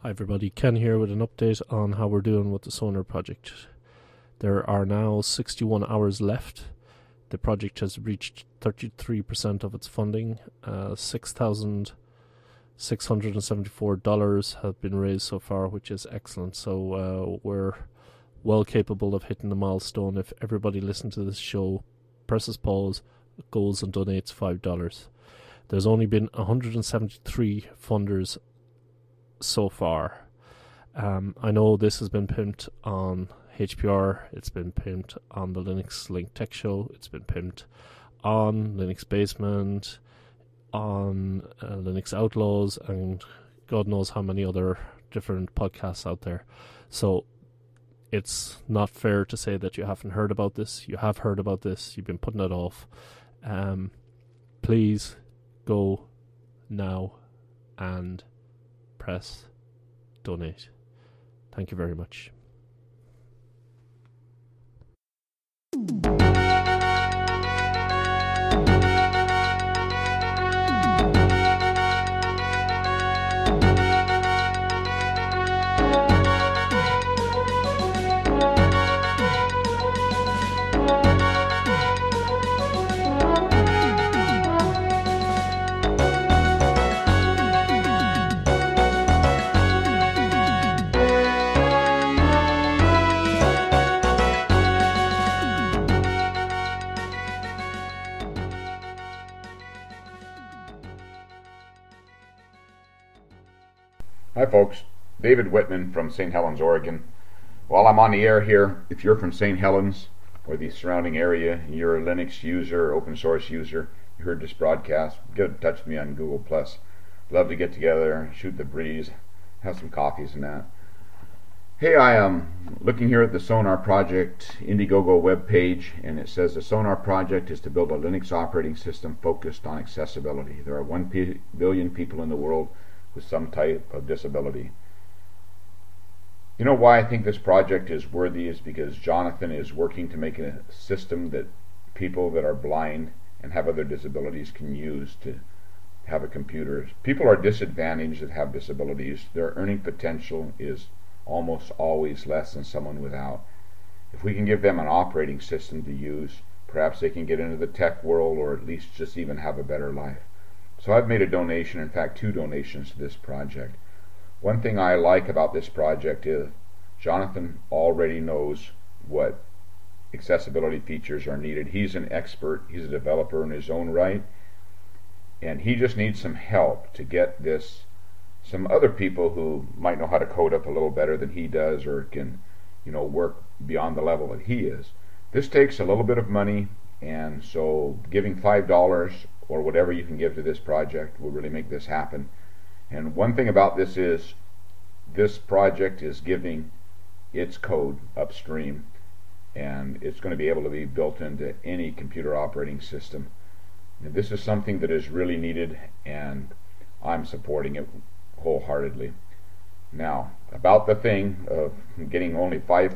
Hi everybody, Ken here with an update on how we're doing with the Sonar project. There are now 61 hours left. The project has reached 33% of its funding. $6,674 have been raised so far, which is excellent. So we're well capable of hitting the milestone. If everybody listening to this show, presses pause, goes and donates $5. There's only been 173 funders so far. I know this has been pimped on HPR, it's been pimped on the Linux Link Tech Show, it's been pimped on Linux Basement, on Linux Outlaws, and God knows how many other different podcasts out there. So it's not fair to say that you haven't heard about this. You have heard about this, you've been putting it off. Please go now and press donate. Thank you very much. Hi folks, David Whitman from St. Helens, Oregon. While I'm on the air here, if you're from St. Helens or the surrounding area, you're a Linux user, open source user, you heard this broadcast, get in touch with me on Google+. Love to get together, shoot the breeze, have some coffees and that. Hey, I am looking here at the Sonar Project Indiegogo webpage, and it says the Sonar Project is to build a Linux operating system focused on accessibility. There are 1 billion people in the world with some type of disability. You know why I think this project is worthy is because Jonathan is working to make a system that people that are blind and have other disabilities can use to have a computer. People are disadvantaged that have disabilities. Their earning potential is almost always less than someone without. If we can give them an operating system to use, perhaps they can get into the tech world or at least just even have a better life. So I've made a donation, in fact 2 donations to this project. One thing I like about this project is Jonathan already knows what accessibility features are needed. He's an expert, he's a developer in his own right, and he just needs some help to get this. Some other people who might know how to code up a little better than he does or can, work beyond the level that he is. This takes a little bit of money, and so giving $5 or whatever you can give to this project will really make this happen. And one thing about this is this project is giving its code upstream, and it's going to be able to be built into any computer operating system. And this is something that is really needed, and I'm supporting it wholeheartedly. Now, about the thing of getting only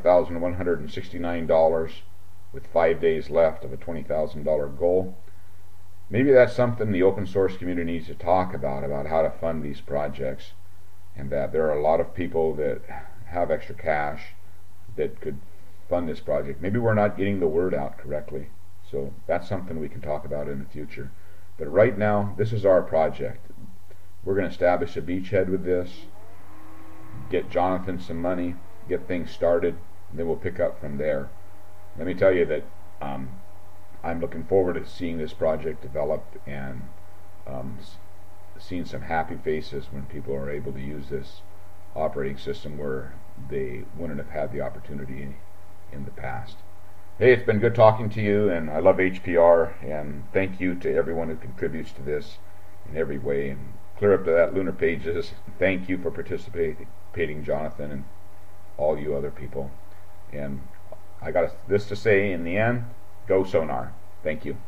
$5,169 with 5 days left of a $20,000 goal, maybe that's something the open source community needs to talk about how to fund these projects, and that there are a lot of people that have extra cash that could fund this project. Maybe we're not getting the word out correctly, so that's something we can talk about in the future. But right now, this is our project. We're going to establish a beachhead with this, get Jonathan some money, get things started, and then we'll pick up from there. Let me tell you that I'm looking forward to seeing this project develop and seeing some happy faces when people are able to use this operating system where they wouldn't have had the opportunity in the past. Hey, it's been good talking to you, and I love HPR, and thank you to everyone who contributes to this in every way. And clear up to that Lunar Pages. Thank you for participating, Jonathan, and all you other people. And I got this to say in the end, go Sonar. Thank you.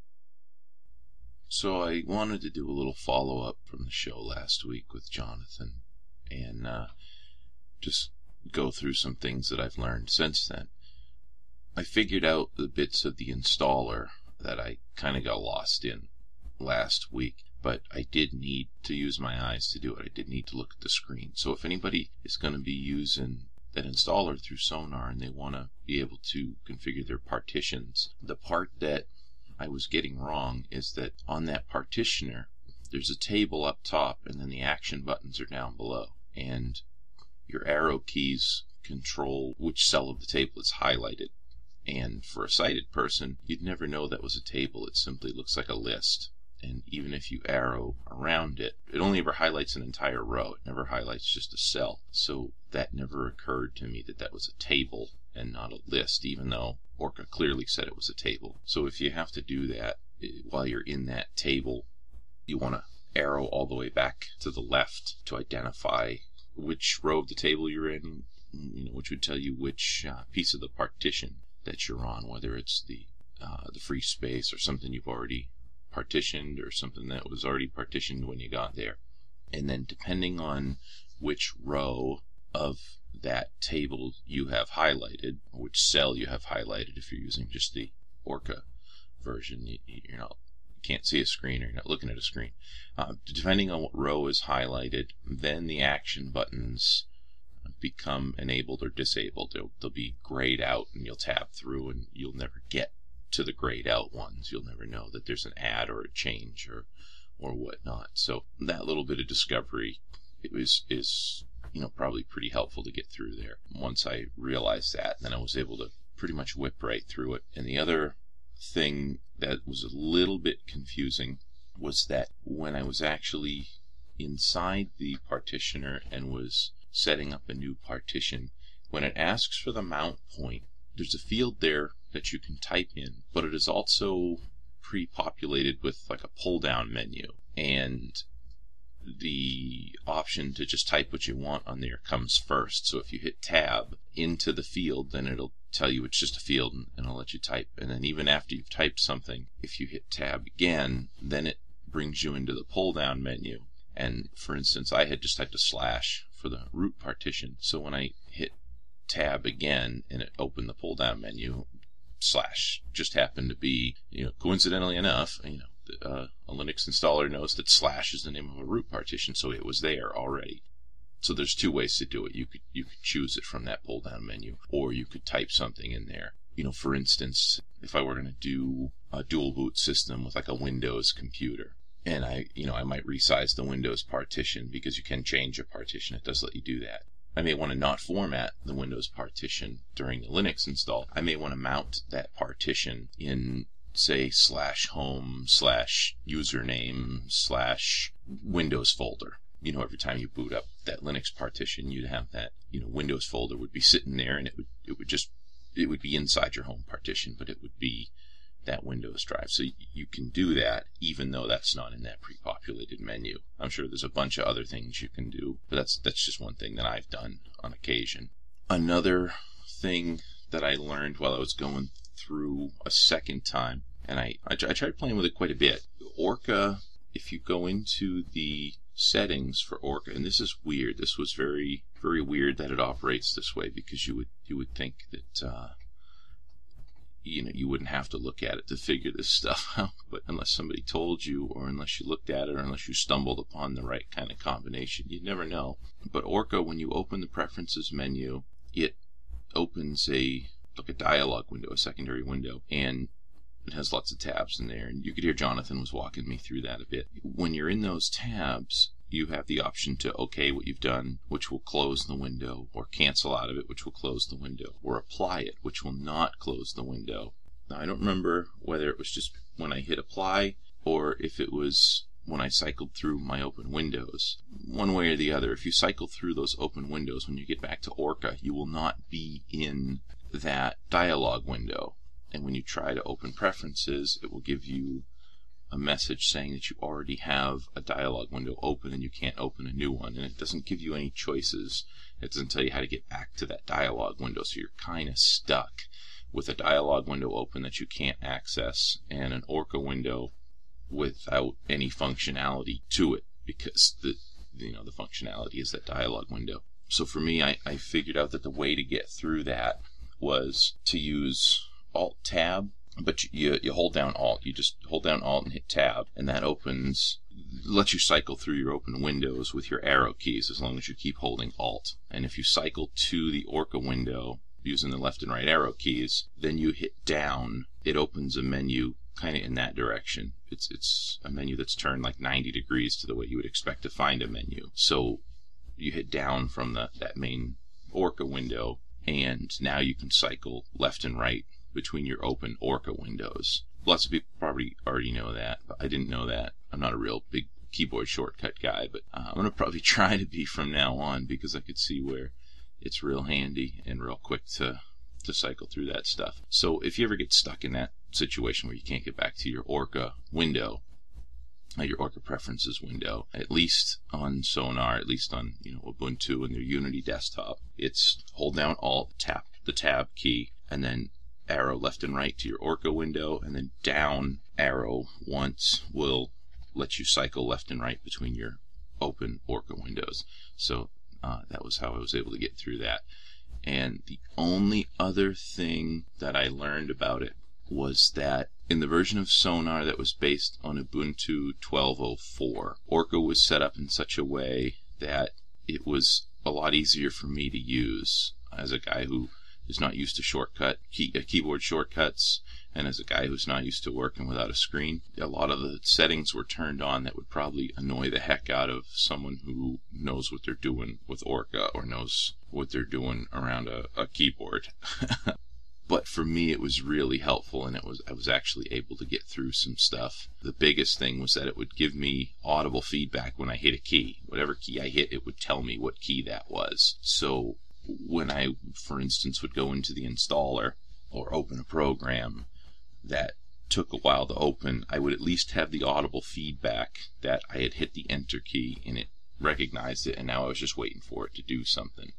So I wanted to do a little follow-up from the show last week with Jonathan and just go through some things that I've learned since then. I figured out the bits of the installer that I kind of got lost in last week. but I did need to use my eyes to do it. I did need to look at the screen. So if anybody is going to be using that installer through Sonar and they want to be able to configure their partitions, the part that I was getting wrong is that on that partitioner, there's a table up top and then the action buttons are down below. And your arrow keys control which cell of the table is highlighted. And for a sighted person, you'd never know that was a table. It simply looks like a list. And even if you arrow around it, it only ever highlights an entire row. It never highlights just a cell. So that never occurred to me that that was a table and not a list, even though Orca clearly said it was a table. So if you have to do that while you're in that table, you want to arrow all the way back to the left to identify which row of the table you're in, which would tell you which piece of the partition that you're on, whether it's the free space or something you've already partitioned or something that was already partitioned when you got there. And then depending on which row of that table you have highlighted, or which cell you have highlighted, if you're using just the Orca version, you can't see a screen or you're not looking at a screen. Depending on what row is highlighted, then the action buttons become enabled or disabled. They'll be grayed out and you'll tab through and you'll never get to the grayed out ones. You'll never know that there's an add or a change or whatnot. So that little bit of discovery is probably pretty helpful to get through there. Once I realized that, then I was able to pretty much whip right through it. And the other thing that was a little bit confusing was that when I was actually inside the partitioner and was setting up a new partition, when it asks for the mount point, there's a field there that you can type in, but it is also pre-populated with like a pull-down menu, and the option to just type what you want on there comes first. So if you hit tab into the field, then it'll tell you it's just a field and it'll let you type. And then even after you've typed something, if you hit tab again, then it brings you into the pull-down menu. And for instance, I had just typed a slash for the root partition. So when I hit tab again and it opened the pull-down menu, slash just happened to be, coincidentally enough, a Linux installer knows that slash is the name of a root partition, so it was there already. So there's two ways to do it. You could choose it from that pull-down menu, or you could type something in there. For instance, if I were going to do a dual boot system with like a Windows computer, and I might resize the Windows partition because you can change a partition. It does let you do that. I may want to not format the Windows partition during the Linux install. I may want to mount that partition in, say, /home/username/Windows folder. Every time you boot up that Linux partition, you'd have that, Windows folder would be sitting there, and it would be inside your home partition, but it would be that Windows drive. So you can do that even though that's not in that pre-populated menu. I'm sure there's a bunch of other things you can do, but that's just one thing that I've done on occasion. Another thing that I learned while I was going through a second time, and I tried playing with it quite a bit. Orca, if you go into the settings for Orca, and this is weird. This was very, very weird that it operates this way, because you would think that you wouldn't have to look at it to figure this stuff out, but unless somebody told you, or unless you looked at it, or unless you stumbled upon the right kind of combination, you'd never know. But Orca, when you open the preferences menu, it opens a dialog window, a secondary window, and it has lots of tabs in there, and you could hear Jonathan was walking me through that a bit. When you're in those tabs, you have the option to OK what you've done, which will close the window, or cancel out of it, which will close the window, or apply it, which will not close the window. Now, I don't remember whether it was just when I hit apply, or if it was when I cycled through my open windows. One way or the other, if you cycle through those open windows, when you get back to Orca, you will not be in that dialog window. And when you try to open preferences, it will give you a message saying that you already have a dialog window open and you can't open a new one. And it doesn't give you any choices. It doesn't tell you how to get back to that dialog window. So you're kind of stuck with a dialog window open that you can't access, and an Orca window without any functionality to it, because the functionality is that dialog window. So for me, I figured out that the way to get through that was to use Alt-Tab But you hold down Alt. You just hold down Alt and hit Tab, and that lets you cycle through your open windows with your arrow keys as long as you keep holding Alt. And if you cycle to the Orca window using the left and right arrow keys, then you hit down. It opens a menu kind of in that direction. It's a menu that's turned like 90 degrees to the way you would expect to find a menu. So you hit down from that main Orca window, and now you can cycle left and right between your open Orca windows. Lots of people probably already know that, but I didn't know that. I'm not a real big keyboard shortcut guy, but I'm going to probably try to be from now on, because I could see where it's real handy and real quick to cycle through that stuff. So if you ever get stuck in that situation where you can't get back to your Orca window, your Orca preferences window, at least on Sonar, at least on Ubuntu and their Unity desktop, it's hold down Alt, tap the Tab key, and then arrow left and right to your Orca window, and then down arrow once will let you cycle left and right between your open Orca windows. So that was how I was able to get through that. And the only other thing that I learned about it was that in the version of Sonar that was based on Ubuntu 12.04, Orca was set up in such a way that it was a lot easier for me to use as a guy who is not used to keyboard shortcuts, and as a guy who's not used to working without a screen. A lot of the settings were turned on that would probably annoy the heck out of someone who knows what they're doing with Orca or knows what they're doing around a keyboard. But for me, it was really helpful, and I was actually able to get through some stuff. The biggest thing was that it would give me audible feedback when I hit a key. Whatever key I hit, it would tell me what key that was. So when I, for instance, would go into the installer or open a program that took a while to open, I would at least have the audible feedback that I had hit the Enter key and it recognized it, and now I was just waiting for it to do something.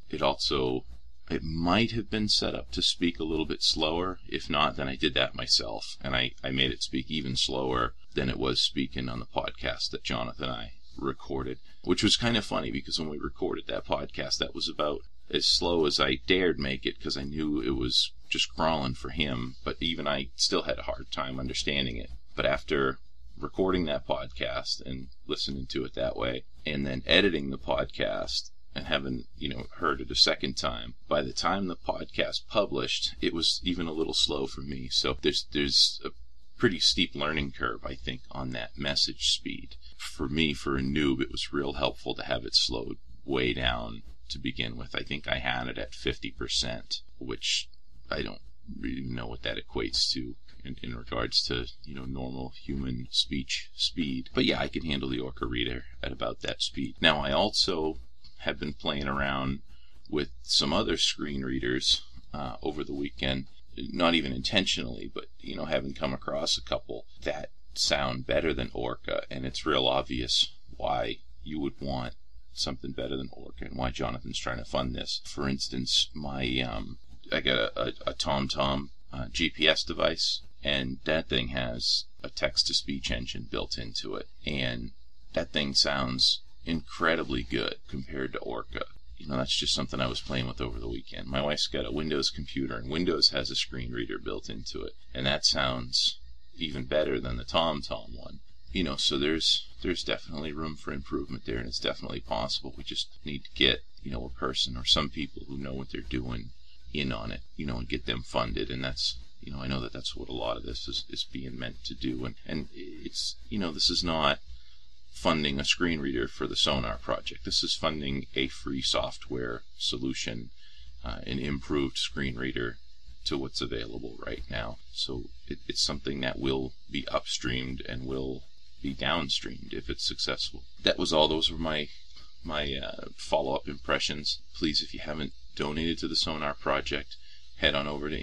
It might have been set up to speak a little bit slower. If not, then I did that myself, and I made it speak even slower than it was speaking on the podcast that Jonathan and I recorded, which was kind of funny because when we recorded that podcast, that was about as slow as I dared make it because I knew it was just crawling for him, but even I still had a hard time understanding it. But after recording that podcast and listening to it that way, and then editing the podcast and having, heard it a second time, by the time the podcast published, it was even a little slow for me. So there's a pretty steep learning curve, I think, on that message speed. For me, for a noob, it was real helpful to have it slowed way down to begin with. I think I had it at 50%, which I don't really know what that equates to in regards to, normal human speech speed. But yeah, I can handle the Orca reader at about that speed. Now, I also have been playing around with some other screen readers over the weekend, not even intentionally, but, having come across a couple that sound better than Orca, and it's real obvious why you would want something better than Orca and why Jonathan's trying to fund this. For instance, I got a TomTom GPS device, and that thing has a text-to-speech engine built into it, and that thing sounds incredibly good compared to Orca. That's just something I was playing with over the weekend. My wife's got a Windows computer, and Windows has a screen reader built into it, and that sounds even better than the TomTom one. So there's definitely room for improvement there, and it's definitely possible. We just need to get, a person or some people who know what they're doing in on it, and get them funded. And that's, I know that that's what a lot of this is being meant to do. And it's, this is not funding a screen reader for the Sonar project. This is funding a free software solution, an improved screen reader to what's available right now. So it's something that will be upstreamed and will be downstreamed if it's successful. That was all. Those were my follow-up impressions. Please, if you haven't donated to the Sonar project, head on over to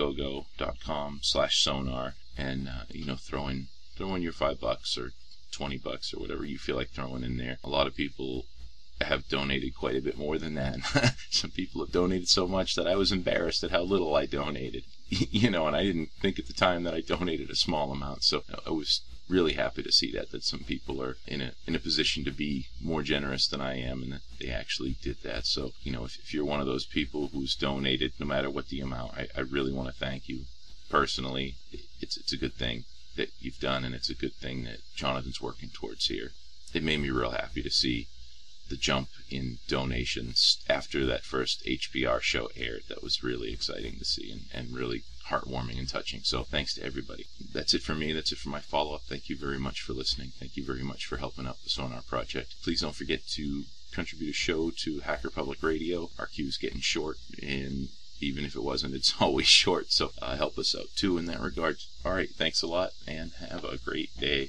Indiegogo.com/Sonar and throw in your $5 or $20 or whatever you feel like throwing in there. A lot of people have donated quite a bit more than that. Some people have donated so much that I was embarrassed at how little I donated. And I didn't think at the time that I donated a small amount. So I was really happy to see that some people are in a position to be more generous than I am, and that they actually did that. So, if you're one of those people who's donated, no matter what the amount, I really want to thank you personally, it's a good thing that you've done, and it's a good thing that Jonathan's working towards here. It made me real happy to see the jump in donations after that first HPR show aired. That was really exciting to see and really heartwarming and touching. So thanks to everybody. That's it for me. That's it for my follow-up. Thank you very much for listening. Thank you very much for helping out the Sonar Project. Please don't forget to contribute a show to Hacker Public Radio. Our queue's getting short, and even if it wasn't, it's always short. So help us out too in that regard. All right, thanks a lot, and have a great day.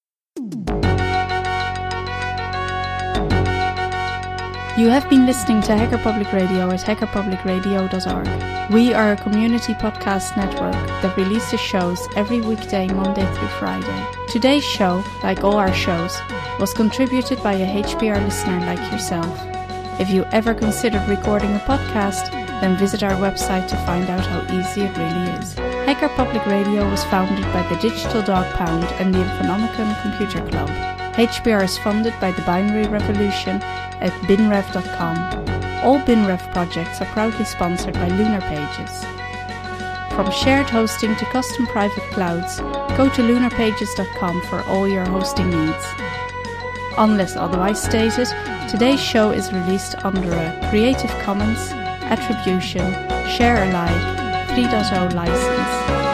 You have been listening to Hacker Public Radio at hackerpublicradio.org. We are a community podcast network that releases shows every weekday, Monday through Friday. Today's show, like all our shows, was contributed by a HPR listener like yourself. If you ever considered recording a podcast, then visit our website to find out how easy it really is. Hacker Public Radio was founded by the Digital Dog Pound and the Infonomicon Computer Club. HPR is funded by the Binary Revolution at binrev.com. All BinRev projects are proudly sponsored by Lunar Pages. From shared hosting to custom private clouds, go to lunarpages.com for all your hosting needs. Unless otherwise stated, today's show is released under a Creative Commons Attribution Share Alike 3.0 license.